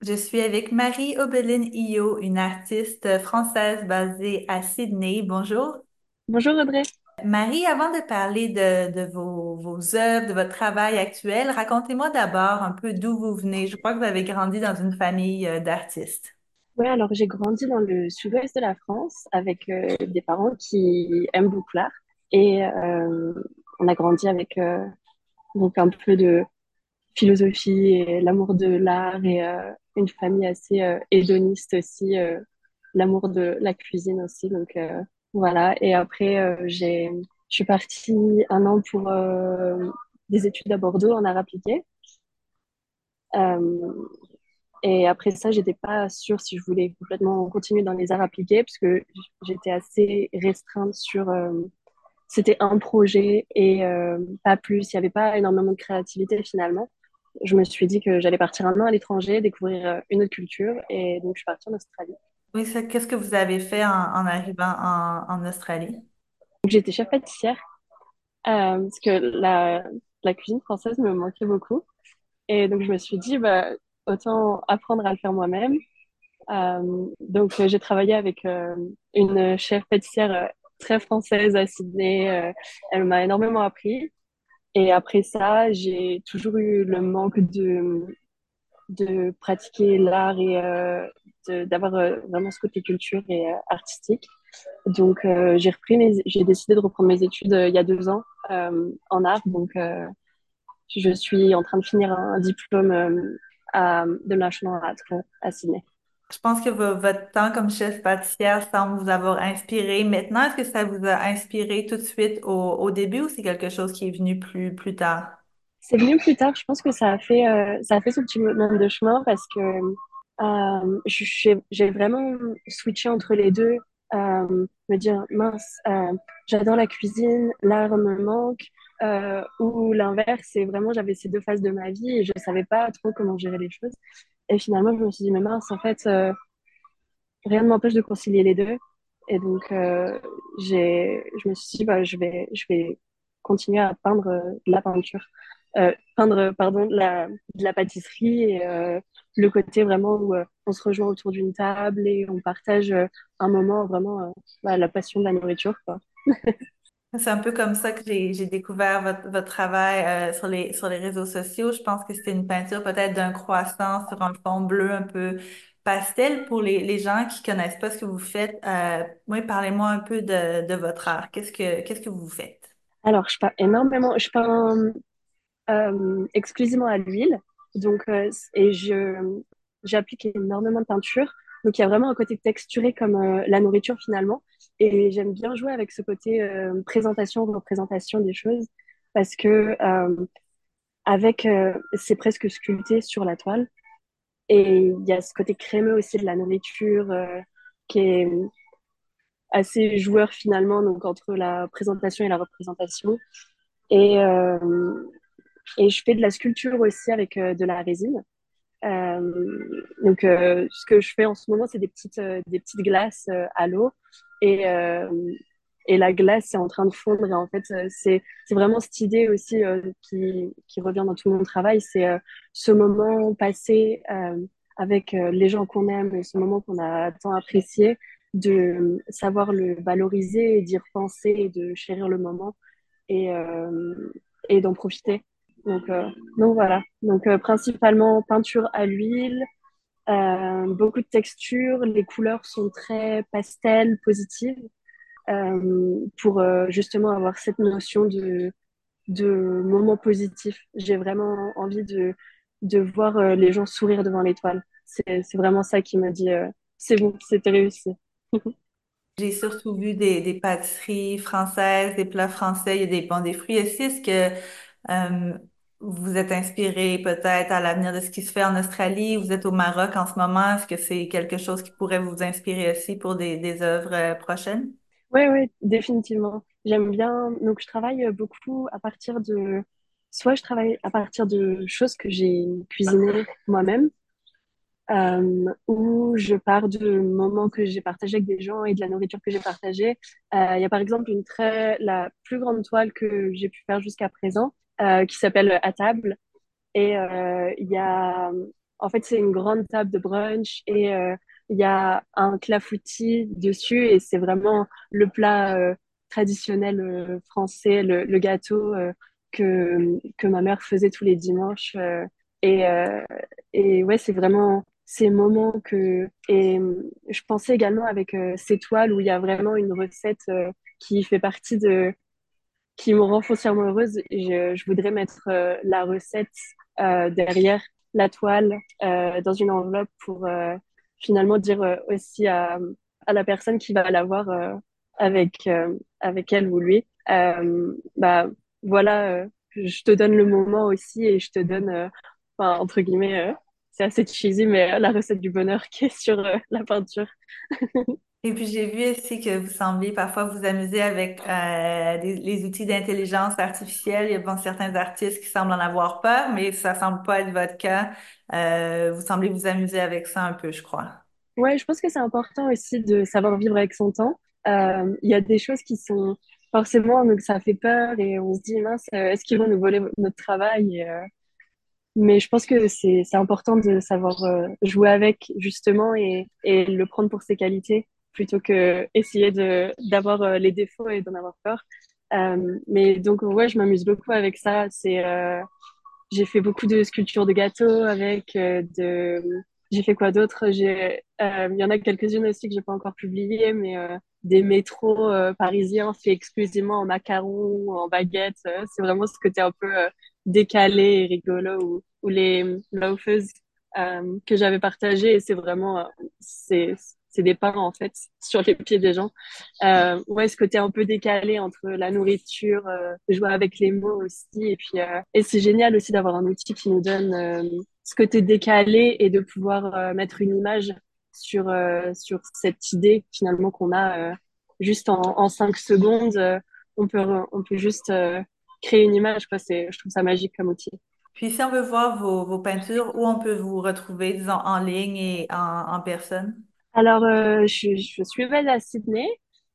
Je suis avec Marie-Aubéline Io, une artiste française basée à Sydney. Bonjour. Bonjour Audrey. Marie, avant de parler de vos œuvres, de votre travail actuel, racontez-moi d'abord un peu d'où vous venez. Je crois que vous avez grandi dans une famille d'artistes. Ouais, alors j'ai grandi dans le sud-ouest de la France avec des parents qui aiment beaucoup l'art et on a grandi avec donc un peu de philosophie et l'amour de l'art et une famille assez hédoniste aussi, l'amour de la cuisine aussi. Donc voilà. Et après je suis partie un an pour des études à Bordeaux en art appliqué. Euh, Et après ça, j'étais pas sûre si je voulais complètement continuer dans les arts appliqués parce que j'étais assez restreinte sur. C'était un projet et pas plus. Il n'y avait pas énormément de créativité finalement. Je me suis dit que j'allais partir un an à l'étranger, découvrir une autre culture et donc je suis partie en Australie. Oui, qu'est-ce que vous avez fait en arrivant en Australie? Donc j'étais chef pâtissière parce que la cuisine française me manquait beaucoup et donc je me suis dit bah, autant apprendre à le faire moi-même. J'ai travaillé avec une chef pâtissière très française à Sydney. Elle m'a énormément appris. Et après ça, j'ai toujours eu le manque de pratiquer l'art et d'avoir vraiment ce côté culture et artistique. J'ai décidé de reprendre mes études il y a 2 ans en art. Je suis en train de finir un diplôme à The National Art School à Sydney. Je pense que votre temps comme chef pâtissière semble vous avoir inspiré. Maintenant, est-ce que ça vous a inspiré tout de suite au début ou c'est quelque chose qui est venu plus tard? C'est venu plus tard, je pense que ça a fait ce petit moment de chemin parce que j'ai vraiment switché entre les deux, me dire mince, j'adore la cuisine, l'art me manque, ou l'inverse, c'est vraiment j'avais ces deux phases de ma vie et je savais pas trop comment gérer les choses. Et finalement, je me suis dit, mais mince, en fait, rien ne m'empêche de concilier les deux. Et donc, je me suis dit, bah, je vais continuer à peindre de la peinture. Peindre, pardon, de la pâtisserie et le côté vraiment où on se rejoint autour d'une table et on partage un moment vraiment, bah, la passion de la nourriture, quoi. C'est un peu comme ça que j'ai découvert votre travail sur les réseaux sociaux. Je pense que c'était une peinture peut-être d'un croissant sur un fond bleu un peu pastel pour les gens qui connaissent pas ce que vous faites. Oui, parlez-moi un peu de votre art. Qu'est-ce que vous faites? Alors, je peins exclusivement à l'huile. Et j'applique énormément de peinture. Donc, il y a vraiment un côté texturé comme la nourriture finalement. Et j'aime bien jouer avec ce côté présentation, représentation des choses parce que c'est presque sculpté sur la toile. Et il y a ce côté crémeux aussi de la nourriture qui est assez joueur finalement, donc entre la présentation et la représentation. Et, euh, et je fais de la sculpture aussi avec de la résine. Ce que je fais en ce moment, c'est des petites glaces à l'eau. Et, euh, et la glace est en train de fondre. Et en fait, c'est vraiment cette idée aussi qui revient dans tout mon travail. C'est ce moment passé avec les gens qu'on aime et ce moment qu'on a tant apprécié, de savoir le valoriser, d'y repenser et de chérir le moment et, euh, et d'en profiter. Donc, euh, donc voilà. Principalement peinture à l'huile, beaucoup de textures. Les couleurs sont très pastel, positives, pour justement avoir cette notion de moment positif. J'ai vraiment envie de voir les gens sourire devant l'étoile. C'est vraiment ça qui me dit c'est bon, c'était réussi. J'ai surtout vu des pâtisseries françaises, des plats français, il y a des fruits aussi. Est-ce que euh, vous êtes inspiré peut-être à l'avenir de ce qui se fait en Australie? Vous êtes au Maroc en ce moment. Est-ce que c'est quelque chose qui pourrait vous inspirer aussi pour des œuvres prochaines? Ouais, ouais, définitivement. J'aime bien. Donc, je travaille beaucoup à partir de. Soit je travaille à partir de choses que j'ai cuisinées moi-même, ou je pars de moments que j'ai partagés avec des gens et de la nourriture que j'ai partagée. Il y a par exemple la plus grande toile que j'ai pu faire jusqu'à présent, qui s'appelle À table. Et il y a en fait, c'est une grande table de brunch et il y a un clafoutis dessus et c'est vraiment le plat traditionnel français, le gâteau que ma mère faisait tous les dimanches. Et, euh, et ouais, c'est vraiment ces moments que... Et je pensais également avec ces toiles où il y a vraiment une recette qui fait partie de qui me rend foncièrement heureuse. Je voudrais mettre la recette derrière la toile dans une enveloppe pour finalement dire aussi à la personne qui va la voir avec elle ou lui, bah voilà, je te donne le moment aussi et je te donne, enfin, entre guillemets, c'est assez cheesy, mais la recette du bonheur qui est sur la peinture. Et puis j'ai vu aussi que vous semblez parfois vous amuser avec les outils d'intelligence artificielle. Il y a bon, certains artistes qui semblent en avoir peur, mais ça semble pas être votre cas. Vous semblez vous amuser avec ça un peu, je crois. Ouais, je pense que c'est important aussi de savoir vivre avec son temps. Il y a des choses qui sont forcément, donc ça fait peur et on se dit, mince, est-ce qu'ils vont nous voler notre travail? Mais je pense que c'est important de savoir jouer avec justement et le prendre pour ses qualités plutôt que essayer de d'avoir les défauts et d'en avoir peur. Mais donc ouais, je m'amuse beaucoup avec ça. J'ai fait beaucoup de sculptures de gâteaux avec j'ai fait quoi d'autre? Il y en a quelques-unes aussi que j'ai pas encore publiées, mais des métros parisiens faits exclusivement en macarons, en baguettes. C'est vraiment ce côté un peu décalé et rigolo ou les loafers que j'avais partagé et c'est vraiment c'est des pains en fait sur les pieds des gens. Ouais, ce côté un peu décalé entre la nourriture, jouer avec les mots aussi. Et c'est génial aussi d'avoir un outil qui nous donne ce côté décalé et de pouvoir mettre une image sur cette idée finalement qu'on a juste en 5 secondes. On peut juste créer une image, quoi. Je trouve ça magique comme outil. Puis si on veut voir vos peintures, où on peut vous retrouver, disons, en ligne et en personne? Alors, je suis basée à Sydney.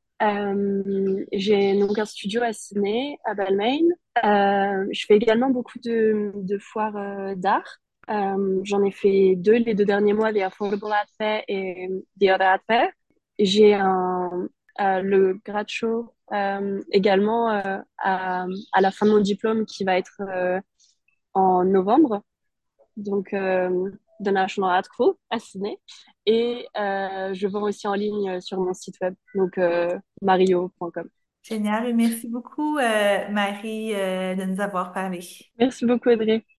J'ai donc un studio à Sydney, à Balmain. Je fais également beaucoup de foires d'art. J'en ai fait deux les 2 derniers mois, The Affordable Art Fair et The Other Art Fair. J'ai le grad show également à la fin de mon diplôme qui va être en novembre donc de National Art School à Sydney. Et je vends aussi en ligne sur mon site web, donc mario.com. Génial. Et merci beaucoup, Marie, de nous avoir parlé. Merci beaucoup, Audrey.